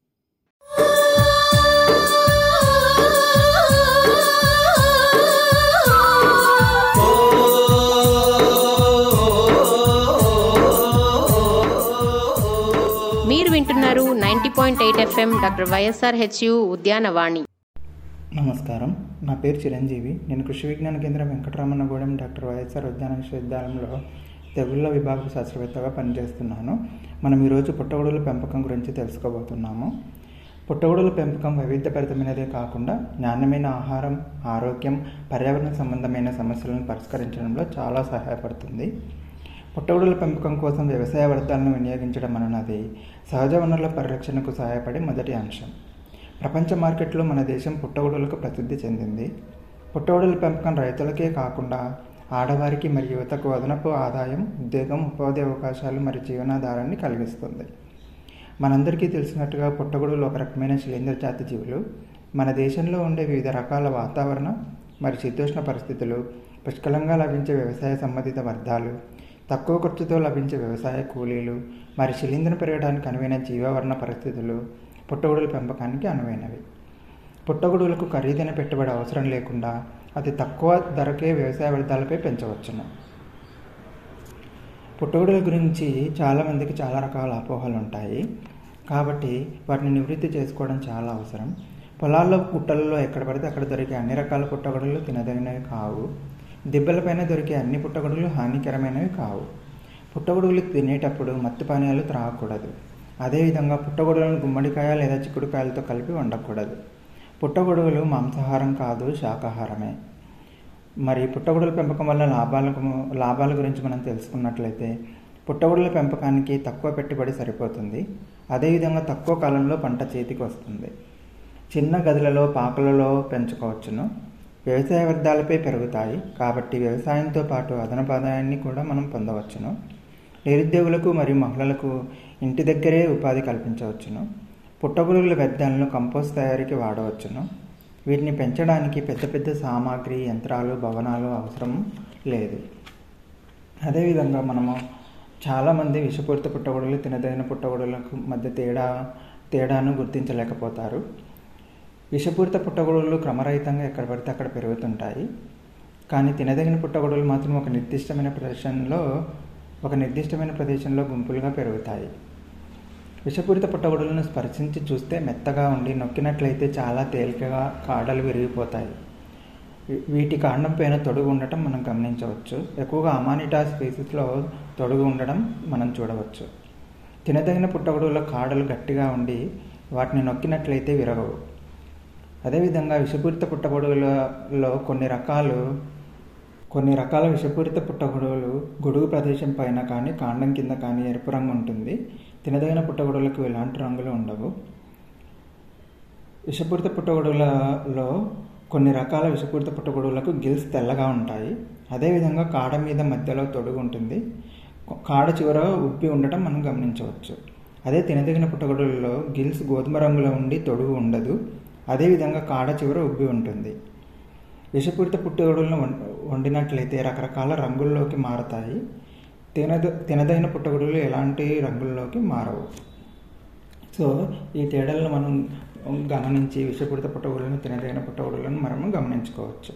Speaker 1: మీరు వింటున్నారు ninety point eight FM doctor YSR HU Udyanavani.
Speaker 4: నమస్కారం, నా పేరు చిరంజీవి. నేను కృషి విజ్ఞాన కేంద్రం వెంకటరమణగూడెం డాక్టర్ వైఎస్ఆర్ ఉద్యాన విశ్వవిద్యాలయంలో తెగుళ్ళ విభాగ శాస్త్రవేత్తగా పనిచేస్తున్నాను. మనం ఈరోజు పుట్టగొడుగుల పెంపకం గురించి తెలుసుకోబోతున్నాము. పుట్టగొడుగుల పెంపకం వైవిధ్యభరితమైనదే కాకుండా నాణ్యమైన ఆహారం, ఆరోగ్యం, పర్యావరణ సంబంధమైన సమస్యలను పరిష్కరించడంలో చాలా సహాయపడుతుంది. పుట్టగొడుగుల పెంపకం కోసం వ్యవసాయ వ్యర్థాలను వినియోగించడం అన్నది సహజ వనరుల పరిరక్షణకు సహాయపడే మొదటి అంశం. ప్రపంచ మార్కెట్లో మన దేశం పుట్టగొడుగులకు ప్రసిద్ధి చెందింది. పుట్టగొడుగుల పెంపకం రైతులకే కాకుండా ఆడవారికి మరియు యువతకు అదనపు ఆదాయం, ఉద్యోగం, ఉపాధి అవకాశాలు మరియు జీవనాధారాన్ని కలిగిస్తుంది. మనందరికీ తెలిసినట్టుగా పుట్టగొడుగులు ఒక రకమైన శిలీంద్ర జాతి జీవులు. మన దేశంలో ఉండే వివిధ రకాల వాతావరణ మరియు శీతోష్ణ పరిస్థితులు, పుష్కలంగా లభించే వ్యవసాయ సంబంధిత వ్యర్థాలు, తక్కువ ఖర్చుతో లభించే వ్యవసాయ కూలీలు మరియు శిలీంద్రం పెరగడానికి అనువైన జీవావరణ పరిస్థితులు పుట్టగొడుగుల పెంపకానికి అనువైనవి. పుట్టగొడుగులకు ఖరీదైన పెట్టుబడి అవసరం లేకుండా అతి తక్కువ ధరకే వ్యవసాయ వ్యర్థాలపై పెంచవచ్చును. పుట్టగొడుగుల గురించి చాలామందికి చాలా రకాల అపోహలు ఉంటాయి, కాబట్టి వాటిని నివృత్తి చేసుకోవడం చాలా అవసరం. పొలాల్లో, పుట్టలలో ఎక్కడ పడితే అక్కడ దొరికే అన్ని రకాల పుట్టగొడుగులు తినదగినవి కావు. దిబ్బలపైన దొరికే అన్ని పుట్టగొడుగులు హానికరమైనవి కావు. పుట్టగొడుగులు తినేటప్పుడు మత్తు పానీయాలు త్రాగకూడదు. అదేవిధంగా పుట్టగొడుగులను గుమ్మడికాయ లేదా చిక్కుడుకాయలతో కలిపి వండకూడదు. పుట్టగొడుగులు మాంసాహారం కాదు, శాకాహారమే. మరి పుట్టగొడుగుల పెంపకం వల్ల లాభాలకు లాభాల గురించి మనం తెలుసుకున్నట్లయితే పుట్టగొడుగుల పెంపకానికి తక్కువ పెట్టుబడి సరిపోతుంది. అదేవిధంగా తక్కువ కాలంలో పంట చేతికి వస్తుంది. చిన్న గదులలో, పాకలలో పెంచుకోవచ్చును. వ్యవసాయ వ్యర్థాలపై పెరుగుతాయి కాబట్టి వ్యవసాయంతో పాటు అదనపు ఆదాయాన్ని కూడా మనం పొందవచ్చును. నిరుద్యోగులకు మరియు మహిళలకు ఇంటి దగ్గరే ఉపాధి కల్పించవచ్చును. పుట్టగొడుగుల వ్యర్థాలను కంపోస్ట్ తయారీకి వాడవచ్చును. వీటిని పెంచడానికి పెద్ద పెద్ద సామాగ్రి, యంత్రాలు, భవనాలు అవసరం లేదు. అదేవిధంగా మనము చాలామంది విషపూరిత పుట్టగొడుగులు, తినదగిన పుట్టగొడుగులకు మధ్య తేడా తేడాను గుర్తించలేకపోతారు. విషపూరిత పుట్టగొడుగులు క్రమరహితంగా ఎక్కడ పడితే అక్కడ పెరుగుతుంటాయి. కానీ తినదగిన పుట్టగొడుగులు మాత్రం ఒక నిర్దిష్టమైన ప్రదేశంలో ఒక నిర్దిష్టమైన ప్రదేశంలో గుంపులుగా పెరుగుతాయి. విషపూరిత పుట్టగొడుగులను స్పర్శించి చూస్తే మెత్తగా ఉండి నొక్కినట్లయితే చాలా తేలికగా కాడలు విరిగిపోతాయి. వీటి కాండం పైన తొడుగు ఉండటం మనం గమనించవచ్చు. ఎక్కువగా అమానిటా స్పీసీస్లో తొడుగు ఉండడం మనం చూడవచ్చు. తినదగిన పుట్టగొడుగుల కాడలు గట్టిగా ఉండి వాటిని నొక్కినట్లయితే విరగవు. అదేవిధంగా విషపూరిత పుట్టగొడుగులలో కొన్ని రకాలు కొన్ని రకాల విషపూరిత పుట్టగొడుగులు గొడుగు ప్రదేశం పైన కానీ కాండం కింద కానీ ఎరుపు రంగు ఉంటుంది. తినదగిన పుట్టగొడుగులకు ఎలాంటి రంగులు ఉండవు. విషపూరిత పుట్టగొడుగులలో కొన్ని రకాల విషపూరిత పుట్టగొడుగులకు గిల్స్ తెల్లగా ఉంటాయి. అదేవిధంగా కాడ మీద మధ్యలో తొడుగు ఉంటుంది. కాడ చివర ఉబ్బి ఉండటం మనం గమనించవచ్చు. అదే తినదగిన పుట్టగొడుగులలో గిల్స్ గోధుమ రంగులో ఉండి తొడుగు ఉండదు. అదేవిధంగా కాడ చివర ఉబ్బి ఉంటుంది. విషపూరిత పుట్టగొడుగులను వండినట్లయితే రకరకాల రంగుల్లోకి మారతాయి. తినద తినదగిన పుట్టగొడుగులు ఎలాంటి రంగుల్లోకి మారవు. సో ఈ తేడాలను మనం గమనించి విషపూరిత పుట్టగొడుగులను, తినదగిన పుట్టగొడుగులను మనము గమనించుకోవచ్చు.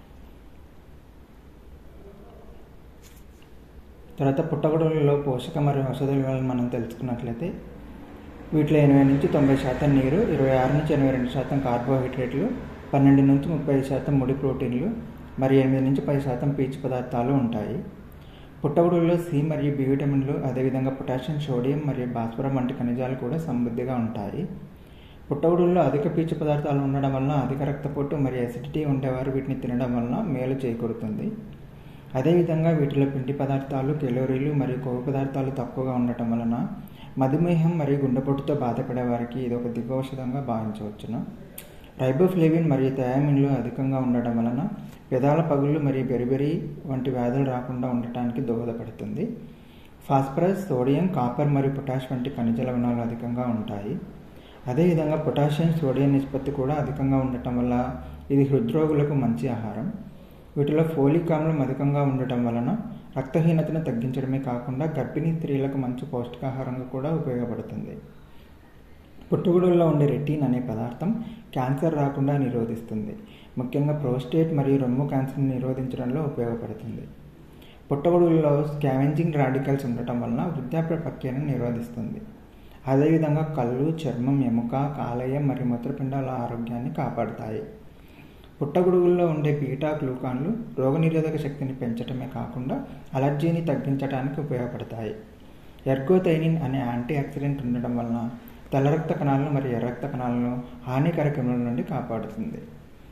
Speaker 4: తర్వాత పుట్టగొడుగులలో పోషక మరియు ఔషధ విలువలను మనం తెలుసుకున్నట్లయితే వీటిలో ఎనభై నుంచి తొంభై శాతం నీరు, ఇరవై ఆరు నుంచి ఎనభై రెండు శాతం కార్బోహైడ్రేట్లు, పన్నెండు నుంచి ముప్పై శాతం ముడి ప్రోటీన్లు మరియు ఎనిమిది నుంచి పది శాతం పీచు పదార్థాలు ఉంటాయి. పుట్టగొడుగులో సి మరియు బి విటమిన్లు, అదేవిధంగా పొటాషియం, సోడియం మరియు భాస్వరం వంటి ఖనిజాలు కూడా సమృద్ధిగా ఉంటాయి. పుట్టగొడుగుల్లో అధిక పీచు పదార్థాలు ఉండడం వలన అధిక రక్తపోటు మరియు అసిడిటీ ఉండేవారు వీటిని తినడం వలన మేలు చేకూరుతుంది. అదేవిధంగా వీటిలో పిండి పదార్థాలు, కెలోరీలు మరియు కొవ్వు పదార్థాలు తక్కువగా ఉండటం వలన మధుమేహం మరియు గుండెపోటుతో బాధపడే వారికి ఇది ఒక దివ్యౌషధంగా భావించవచ్చును. రైబోఫ్లేవిన్ మరియు థయామిన్లు అధికంగా ఉండడం వలన పెదాల పగుళ్ళు మరియు బెరిబెరి వంటి వ్యాధులు రాకుండా ఉండటానికి దోహదపడుతుంది. ఫాస్ఫరస్, సోడియం, కాపర్ మరియు పొటాష్ వంటి ఖనిజ లవణాలు అధికంగా ఉంటాయి. అదేవిధంగా పొటాషియం, సోడియం నిష్పత్తి కూడా అధికంగా ఉండటం వల్ల ఇది హృద్రోగులకు మంచి ఆహారం. వీటిలో ఫోలిక్ ఆమ్లం అధికంగా ఉండటం వలన రక్తహీనతను తగ్గించడమే కాకుండా గర్భిణీ స్త్రీలకు మంచి పౌష్టికాహారంగా కూడా ఉపయోగపడుతుంది. పుట్టగొడుగుల్లో ఉండే రెటిన్ అనే పదార్థం క్యాన్సర్ రాకుండా నిరోధిస్తుంది. ముఖ్యంగా ప్రోస్టేట్ మరియు రొమ్ము క్యాన్సర్ని నిరోధించడంలో ఉపయోగపడుతుంది. పుట్టగొడుగుల్లో స్కావెంజింగ్ రాడికల్స్ ఉండటం వలన వృద్ధాప్య ప్రక్రియను నిరోధిస్తుంది. అదేవిధంగా కళ్ళు, చర్మం, ఎముక, కాలేయం మరియు మూత్రపిండాల ఆరోగ్యాన్ని కాపాడుతాయి. పుట్టగొడుగుల్లో ఉండే బీటా గ్లూకాన్లు రోగనిరోధక శక్తిని పెంచడమే కాకుండా అలర్జీని తగ్గించడానికి ఉపయోగపడతాయి. ఎర్గోథైనిన్ అనే యాంటీ ఆక్సిడెంట్ ఉండడం వలన తెల్ల రక్త కణాలను మరియు ఎర్ర రక్త కణాలను హానికర క్రిముల నుండి కాపాడుతుంది.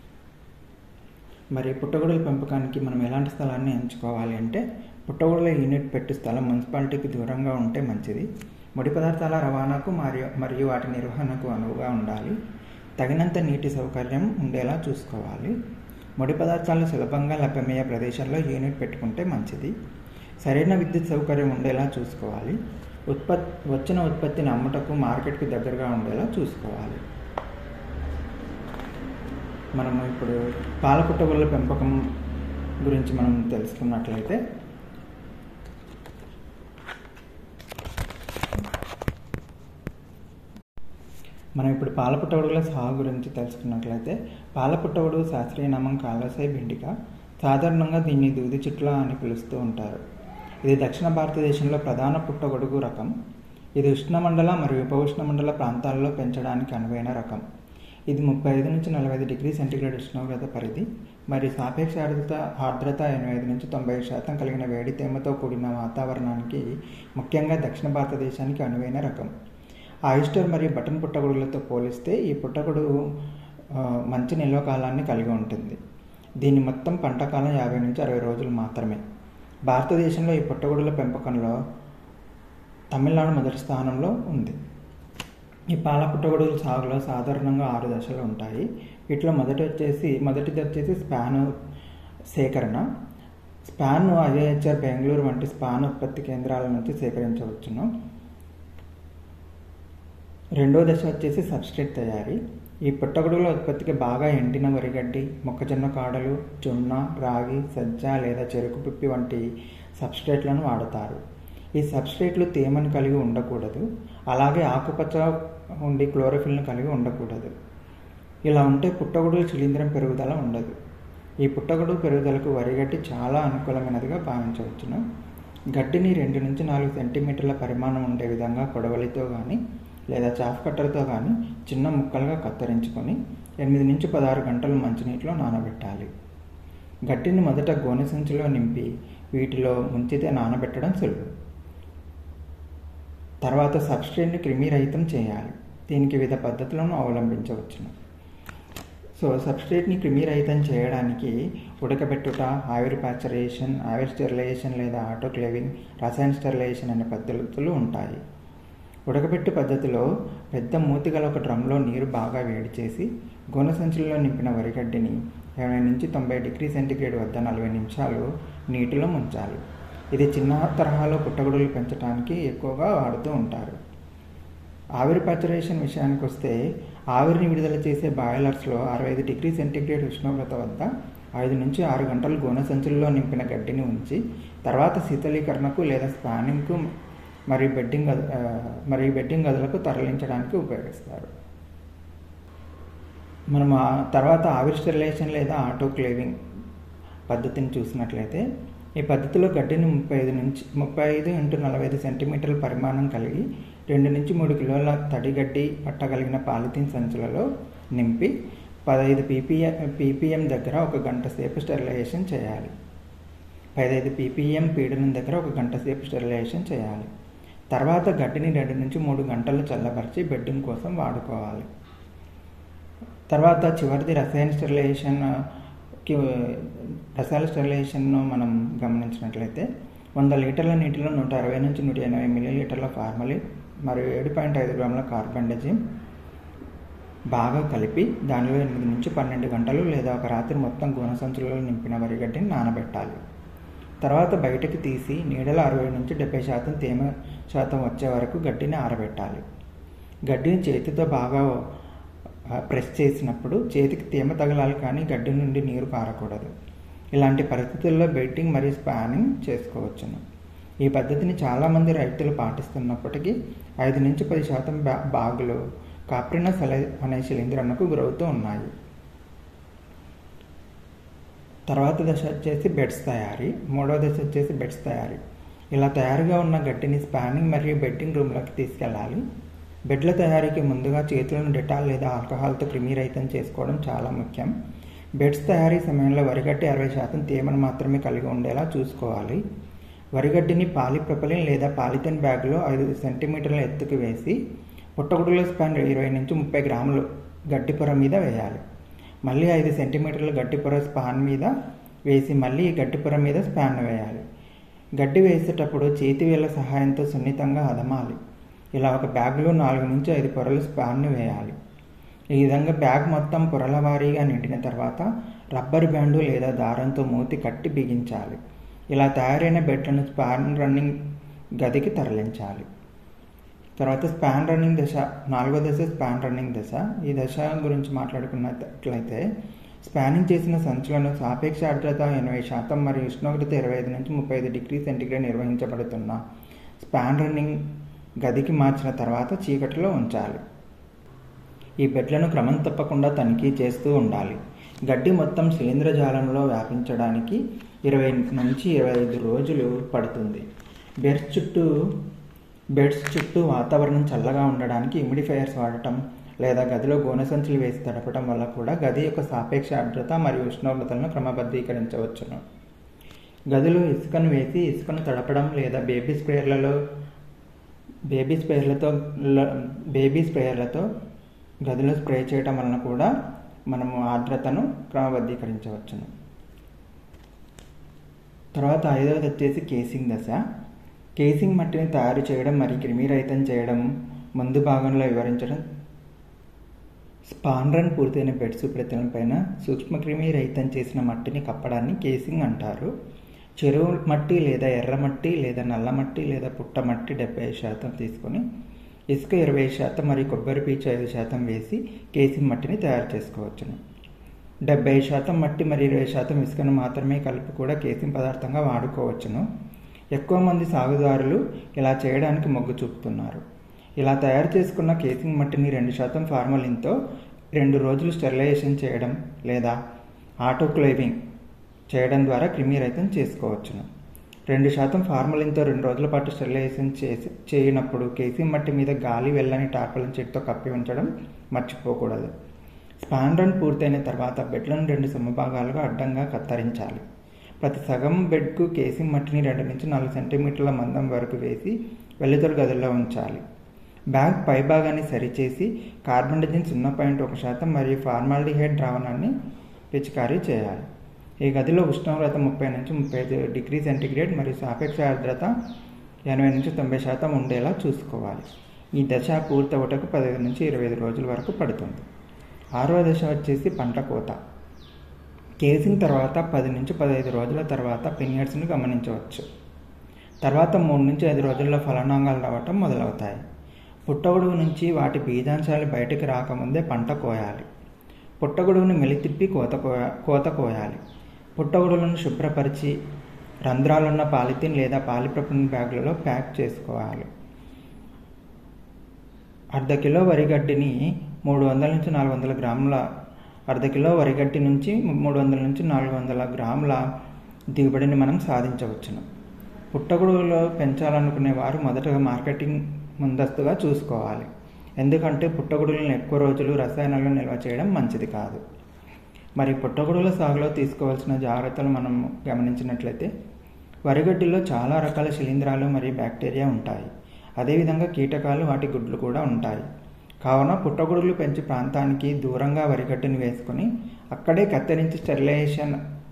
Speaker 4: మరి పుట్టగొడుగుల పెంపకానికి మనం ఎలాంటి స్థలాన్ని ఎంచుకోవాలి అంటే, పుట్టగొడుగుల యూనిట్ పెట్టే స్థలం మున్సిపాలిటీకి దూరంగా ఉంటే మంచిది. ముడి పదార్థాల రవాణాకు మరియు మరియు వాటి నిర్వహణకు అనువుగా ఉండాలి. తగినంత నీటి సౌకర్యం ఉండేలా చూసుకోవాలి. ముడి పదార్థాలు సులభంగా లభ్యమయ్యే ప్రదేశంలో యూనిట్ పెట్టుకుంటే మంచిది. సరైన విద్యుత్ సౌకర్యం ఉండేలా చూసుకోవాలి. ఉత్పత్ వచ్చిన ఉత్పత్తిని అమ్ముటకు మార్కెట్కి దగ్గరగా ఉండేలా చూసుకోవాలి. మనము ఇప్పుడు పాల పుట్టగొడుగుల పెంపకం గురించి మనం తెలుసుకున్నట్లయితే, మనం ఇప్పుడు పాల పుట్టగొడుగుల సాగు గురించి తెలుసుకున్నట్లయితే పాల పుట్టగొడుగు శాస్త్రీయ నామం కాలోసైబ్ ఇండికా. సాధారణంగా దీన్ని దూది చిట్ల అని పిలుస్తూ ఉంటారు. ఇది దక్షిణ భారతదేశంలో ప్రధాన పుట్టగొడుగు రకం. ఇది ఉష్ణమండల మరియు ఉప ఉష్ణమండల ప్రాంతాల్లో పెంచడానికి అనువైన రకం. ఇది ముప్పై ఐదు నుంచి నలభై ఐదు డిగ్రీ సెంటీగ్రేడ్ ఉష్ణోగ్రత పరిధి మరియు సాపేక్ష ఆర్ద్రత ఆర్ద్రత ఎనభై ఐదు నుంచి తొంభై శాతం కలిగిన వేడి తేమతో కూడిన వాతావరణానికి, ముఖ్యంగా దక్షిణ భారతదేశానికి అనువైన రకం. ఆయిస్టర్ మరియు బటన్ పుట్టగొడుగులతో పోలిస్తే ఈ పుట్టగొడుగు మంచి నిల్వ కాలాన్ని కలిగి ఉంటుంది. దీని మొత్తం పంట కాలం యాభై నుంచి అరవై రోజులు మాత్రమే. భారతదేశంలో ఈ పుట్టగొడుగుల పెంపకంలో తమిళనాడు మొదటి స్థానంలో ఉంది. ఈ పాల పుట్టగొడుగుల సాగులో సాధారణంగా ఆరు దశలు ఉంటాయి. వీటిలో మొదటి వచ్చేసి మొదటిది వచ్చేసి స్పాన్ సేకరణ. స్పాన్ను ఐఏహెచ్ఆర్ బెంగళూరు వంటి స్పాన్ ఉత్పత్తి కేంద్రాల నుంచి సేకరించవచ్చును. రెండో దశ వచ్చేసి సబ్స్ట్రేట్ తయారీ. ఈ పుట్టగొడుగుల ఉత్పత్తికి బాగా ఎండిన వరిగడ్డి, మొక్కజొన్న కాడలు, జొన్న, రాగి, సజ్జ లేదా చెరుకు పిప్పి వంటి సబ్స్ట్రేట్లను వాడతారు. ఈ సబ్స్ట్రేట్లు తేమను కలిగి ఉండకూడదు, అలాగే ఆకుపచ్చ ఉండి క్లోరోఫిల్ను కలిగి ఉండకూడదు. ఇలా ఉంటే పుట్టగొడుగుల శిలీంధ్రం పెరుగుదల ఉండదు. ఈ పుట్టగొడుగు పెరుగుదలకు వరిగడ్డి చాలా అనుకూలమైనదిగా భావించవచ్చును. గడ్డిని రెండు నుంచి నాలుగు సెంటీమీటర్ల పరిమాణం ఉండే విధంగా కొడవలితో కానీ లేదా చాఫ్ కట్టర్తో కానీ చిన్న ముక్కలుగా కత్తిరించుకొని ఎనిమిది నుంచి పదహారు గంటలు మంచినీటిలో నానబెట్టాలి. గడ్డిని మొదట గోనె సంచిలో నింపి వీటిలో ముంచితే నానబెట్టడం సులువు. తర్వాత సబ్స్ట్రేట్ని క్రిమిరహితం చేయాలి. దీనికి వివిధ పద్ధతులను అవలంబించవచ్చును. సో సబ్స్ట్రేట్ని క్రిమిరహితం చేయడానికి ఉడకబెట్టుట, ఆవిరి పాశ్చరైజేషన్, ఆవిరి స్టెరిలైజేషన్ లేదా ఆటోక్లేవింగ్, రసాయన స్టెరిలైజేషన్ అనే పద్ధతులు ఉంటాయి. ఉడకబెట్టు పద్ధతిలో పెద్ద మూతిగల ఒక డ్రమ్లో నీరు బాగా వేడి చేసి గోనె సంచులలో నింపిన వరిగడ్డిని ఎనభై నుంచి తొంభై డిగ్రీ సెంటీగ్రేడ్ వద్ద నలభై నిమిషాలు నీటిలో ముంచాలి. ఇది చిన్న తరహాలో పుట్టగొడుగులు పెంచడానికి ఎక్కువగా వాడుతూ ఉంటారు. ఆవిరి పాశ్చరైజేషన్ విషయానికి వస్తే, ఆవిరిని విడుదల చేసే బాయిలర్స్లో అరవై ఐదు డిగ్రీ సెంటీగ్రేడ్ ఉష్ణోగ్రత వద్ద ఐదు నుంచి ఆరు గంటలు గోనె సంచుల్లో నింపిన గడ్డిని ఉంచి తర్వాత శీతలీకరణకు లేదా స్పానింగ్కు మరియు బెడ్డింగ్ గదు మరియు బెడ్డింగ్ గదులకు తరలించడానికి ఉపయోగిస్తారు. మనం తర్వాత ఆవిరి స్టెరిలైజేషన్ లేదా ఆటోక్లేవింగ్ పద్ధతిని చూసినట్లయితే, ఈ పద్ధతిలో గడ్డిని ముప్పై ఐదు నుంచి ముప్పై ఐదు ఇంటూ నలభై ఐదు సెంటీమీటర్ల పరిమాణం కలిగి రెండు నుంచి మూడు కిలోల తడి గడ్డి పట్టగలిగిన పాలిథీన్ సంచులలో నింపి పదహైదు పీపీఎం పీపీఎం దగ్గర ఒక గంట సేపు స్టెరిలైజేషన్ చేయాలి. పదహైదు పీపీఎం పీడనం దగ్గర ఒక గంట సేపు స్టెరిలైజేషన్ చేయాలి. తర్వాత గడ్డిని రెండు నుంచి మూడు గంటలు చల్లబరిచి బెడ్డింగ్ కోసం వాడుకోవాలి. తర్వాత చివరిది రసాయన స్టెరిలైజేషన్కి రసాయన స్టెరిలైజేషన్ను మనం గమనించినట్లయితే వంద లీటర్ల నీటిలో నూట అరవై నుంచి నూట ఎనభై మిల్లీలీటర్ల ఫార్మలిన్ మరియు ఏడు పాయింట్ ఐదు గ్రాముల కార్బండజిమ్ బాగా కలిపి దానిలో ఎనిమిది నుంచి పన్నెండు గంటలు లేదా ఒక రాత్రి మొత్తం గోనె సంచులలో నింపిన వరిగడ్డిని నానబెట్టాలి. తర్వాత బయటకు తీసి నీడలో అరవై నుంచి డెబ్బై శాతం తేమ శాతం వచ్చే వరకు గడ్డిని ఆరబెట్టాలి. గడ్డిని చేతితో బాగా ప్రెస్ చేసినప్పుడు చేతికి తేమ తగలాలి, కానీ గడ్డి నుండి నీరు కారకూడదు. ఇలాంటి పరిస్థితుల్లో బెడ్డింగ్ మరియు స్పానింగ్ చేసుకోవచ్చును. ఈ పద్ధతిని చాలామంది రైతులు పాటిస్తున్నప్పటికీ ఐదు నుంచి పది శాతం బా బాగులు కాప్రినస్ అనే శిలీంధ్రానికి గురవుతూ ఉన్నాయి. తర్వాత దశ వచ్చేసి బెడ్స్ తయారీ. మూడవ దశ వచ్చేసి బెడ్స్ తయారీ. ఇలా తయారుగా ఉన్న గడ్డిని స్పానింగ్ మరియు బెడ్డింగ్ రూమ్లోకి తీసుకెళ్ళాలి. బెడ్ల తయారీకి ముందుగా చేతులను డెటాల్ లేదా ఆల్కహాల్తో క్రిమిరహితం చేసుకోవడం చాలా ముఖ్యం. బెడ్స్ తయారీ సమయంలో వరిగడ్డి అరవై శాతం తేమను మాత్రమే కలిగి ఉండేలా చూసుకోవాలి. వరిగడ్డిని పాలిప్రొపలిన్ లేదా పాలిథిన్ బ్యాగ్లో ఐదు సెంటీమీటర్ల ఎత్తుకు వేసి పుట్టగొడుగుల స్పాన్ ఇరవై నుంచి ముప్పై గ్రాములు గడ్డి పొర మీద వేయాలి. మళ్ళీ ఐదు సెంటీమీటర్ల గడ్డి పొర స్పాన్ మీద వేసి మళ్ళీ గడ్డి పొర మీద స్పాన్ వేయాలి. గడ్డి వేసేటప్పుడు చేతి వేళ్ల సహాయంతో సున్నితంగా అదమాలి. ఇలా ఒక బ్యాగ్లో నాలుగు నుంచి ఐదు పొరలు స్పాన్ను వేయాలి. ఈ విధంగా బ్యాగ్ మొత్తం పొరల వారీగా నిండిన తర్వాత రబ్బర్ బ్యాండు లేదా దారంతో మూతి కట్టి బిగించాలి. ఇలా తయారైన బెడ్లను స్పాన్ రన్నింగ్ గదికి తరలించాలి. తర్వాత స్పాన్ రన్నింగ్ దశ. నాలుగో దశ స్పాన్ రన్నింగ్ దశ. ఈ దశ గురించి మాట్లాడుకున్నట్లయితే స్పానింగ్ చేసిన సంచులను సాపేక్ష ఆర్ద్రత ఎనభై శాతం మరియు ఉష్ణోగ్రత ఇరవై ఐదు నుంచి ముప్పై ఐదు డిగ్రీ సెంటీగ్రేడ్ నిర్వహించబడుతున్న స్పాన్ రన్నింగ్ గదికి మార్చిన తర్వాత చీకటిలో ఉంచాలి. ఈ బెడ్లను క్రమం తప్పకుండా తనిఖీ చేస్తూ ఉండాలి. గడ్డి మొత్తం శిలీంధ్రజాలంలో వ్యాపించడానికి ఇరవై నుంచి ఇరవై ఐదు రోజులు పడుతుంది. బెడ్స్ చుట్టూ బెడ్స్ చుట్టూ వాతావరణం చల్లగా ఉండడానికి హ్యూమిడిఫైయర్స్ వాడటం లేదా గదిలో గోనె సంచులు వేసి తడపడం వల్ల కూడా గది యొక్క సాపేక్ష ఆర్ద్రత మరియు ఉష్ణోగ్రతలను క్రమబద్ధీకరించవచ్చును. గదిలో ఇసుకను వేసి ఇసుకను తడపడం లేదా బేబీ స్ప్రేయర్లలో బేబీ స్ప్రేయర్లతో బేబీ స్ప్రేయర్లతో గదిలో స్ప్రే చేయడం వలన కూడా మనము ఆర్ద్రతను క్రమబద్ధీకరించవచ్చును. తర్వాత ఐదవది వచ్చేసి కేసింగ్ దశ. కేసింగ్ మట్టిని తయారు చేయడం మరియు క్రిమిరహితం చేయడం ముందు భాగంలో వివరించడం. స్పాన్ రన్ పూర్తయిన బెడ్స్ ప్రతిపైన సూక్ష్మక్రిమి రహితం చేసిన మట్టిని కప్పడాన్ని కేసింగ్ అంటారు. చెరువు మట్టి లేదా ఎర్రమట్టి లేదా నల్లమట్టి లేదా పుట్టమట్టి డెబ్బై శాతం తీసుకొని ఇసుక ఇరవై శాతం మరియు కొబ్బరి పీచు ఐదు శాతం వేసి కేసింగ్ మట్టిని తయారు చేసుకోవచ్చును. డెబ్బై శాతం మట్టి మరియు ఇరవై శాతం ఇసుకను మాత్రమే కలిపి కూడా కేసింగ్ పదార్థంగా వాడుకోవచ్చును. ఎక్కువ మంది సాగుదారులు ఇలా చేయడానికి మొగ్గు చూపుతున్నారు. ఇలా తయారు చేసుకున్న కేసింగ్ మట్టిని రెండు శాతం ఫార్మలిన్తో రెండు రోజులు స్టెరిలైజేషన్ చేయడం లేదా ఆటోక్లేవింగ్ చేయడం ద్వారా క్రిమిరహితం చేసుకోవచ్చును. రెండు శాతం ఫార్మలిన్తో రెండు రోజుల పాటు స్టెరిలైజేషన్ చేసి చేయనప్పుడు కేసింగ్ మట్టి మీద గాలి వెళ్ళని టార్పాలిన్ షీట్తో కప్పి ఉంచడం మర్చిపోకూడదు. స్పాన్ రన్ పూర్తయిన తర్వాత బెడ్లను రెండు సమభాగాలుగా అడ్డంగా కత్తిరించాలి. ప్రతి సగం బెడ్కు కేసింగ్ మట్టిని రెండు నుంచి నాలుగు సెంటీమీటర్ల మందం వరకు వేసి వెలుతురు గదుల్లో ఉంచాలి. బ్యాగ్ పైభాగాన్ని సరిచేసి కార్బండజిన్ సున్నా పాయింట్ ఒక శాతం మరియు ఫార్మాల్డిహైడ్ ద్రావణాన్ని పిచికారీ చేయాలి. ఈ గదిలో ఉష్ణోగ్రత ముప్పై నుంచి ముప్పై ఐదు డిగ్రీ సెంటీగ్రేడ్ మరియు సాపేక్ష ఆర్ద్రత ఎనభై నుంచి తొంభై శాతం ఉండేలా చూసుకోవాలి. ఈ దశ పూర్తవుటకు పదిహేను నుంచి ఇరవై ఐదు రోజుల వరకు పడుతుంది. ఆరవ దశ వచ్చేసి పంట కోత. కేసింగ్ తర్వాత పది నుంచి పదహైదు రోజుల తర్వాత పినియర్స్ను గమనించవచ్చు. తర్వాత మూడు నుంచి ఐదు రోజుల్లో ఫలనాంగాలు రావటం మొదలవుతాయి. పుట్టగొడుగు నుంచి వాటి బీజాంశాలు బయటికి రాకముందే పంట కోయాలి. పుట్టగొడుగును మెలితిప్పి కోత కోయ కోత కోయాలి. పుట్టగొడుగులను శుభ్రపరిచి రంధ్రాలున్న పాలిథిన్ లేదా పాలిప్రొపిలిన్ బ్యాగులలో ప్యాక్ చేసుకోవాలి. అర్ధ కిలో వరిగడ్డిని మూడు వందల నుంచి నాలుగు వందల గ్రాముల అర్ధ కిలో వరిగడ్డి నుంచి మూడు వందల నుంచి నాలుగు వందల గ్రాముల దిగుబడిని మనం సాధించవచ్చును. పుట్టగొడుగులో పెంచాలనుకునే వారు మొదటగా మార్కెటింగ్ ముందస్తుగా చూసుకోవాలి. ఎందుకంటే పుట్టగొడుగులను ఎక్కువ రోజులు రసాయనాలను నిల్వ చేయడం మంచిది కాదు. మరి పుట్టగొడుగుల సాగులో తీసుకోవాల్సిన జాగ్రత్తలు మనం గమనించినట్లయితే వరిగడ్డిలో చాలా రకాల శిలీంధ్రాలు మరియు బ్యాక్టీరియా ఉంటాయి. అదేవిధంగా కీటకాలు, వాటి గుడ్లు కూడా ఉంటాయి. కావున పుట్టగొడుగులు పెంచే ప్రాంతానికి దూరంగా వరిగడ్డిని వేసుకుని అక్కడే కత్తిరించి స్టెరిలైజేషన్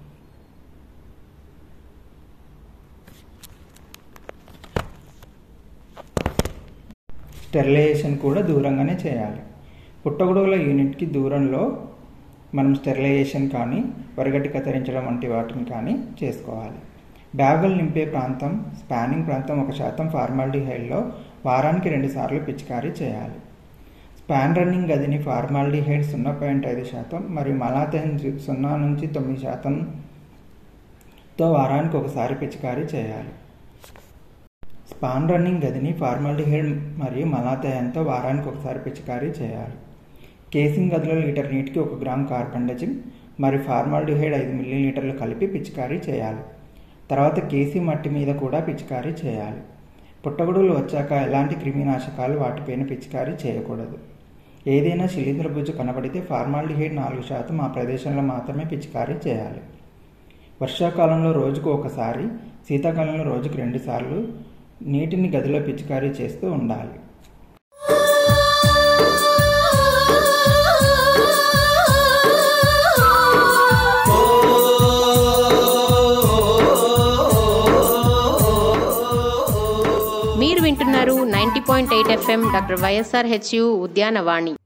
Speaker 4: స్టెరిలైజేషన్ కూడా దూరంగానే చేయాలి. పుట్టగొడుగుల యూనిట్కి దూరంలో మనం స్టెరిలైజేషన్ కానీ వరిగడ్డి కత్తిరించడం వంటి వాటిని కానీ చేసుకోవాలి. బ్యాగులు నింపే ప్రాంతం, స్పానింగ్ ప్రాంతం ఒక శాతం ఫార్మాల్డిహైడ్లో వారానికి రెండు సార్లు పిచికారీ చేయాలి. స్పాన్ రన్నింగ్ గదిని ఫార్మాల్డిహైడ్ సున్నా పాయింట్ ఐదు శాతం మరియు మలాథైన్ సున్నా నుంచి తొమ్మిది శాతంతో వారానికి ఒకసారి పిచికారీ చేయాలి. స్పాన్ రన్నింగ్ గదిని ఫార్మాల్డిహైడ్ మరియు మలాథైన్తో వారానికి ఒకసారి పిచికారీ చేయాలి. కేసింగ్ గదిలో లీటర్ నీటికి ఒక గ్రామ్ కార్బండజిమ్ మరియు ఫార్మాల్డిహైడ్ ఐదు మిల్లీలీటర్లు కలిపి పిచికారీ చేయాలి. తర్వాత కేసీ మట్టి మీద కూడా పిచికారీ చేయాలి. పుట్టగొడుగులు వచ్చాక ఎలాంటి క్రిమినాశకాలు వాటిపైన పిచికారీ చేయకూడదు. ఏదైనా శిలీంధ్ర బుజ్జు కనబడితే ఫార్మాల్డిహైడ్ నాలుగు శాతం ఆ ప్రదేశంలో మాత్రమే పిచికారీ చేయాలి. వర్షాకాలంలో రోజుకు ఒకసారి, శీతాకాలంలో రోజుకు రెండు సార్లు నీటిని గదిలో పిచికారీ చేస్తూ ఉండాలి.
Speaker 1: మీరు వింటున్నారు ninety point eight FM doctor YSR HU Udyanavani.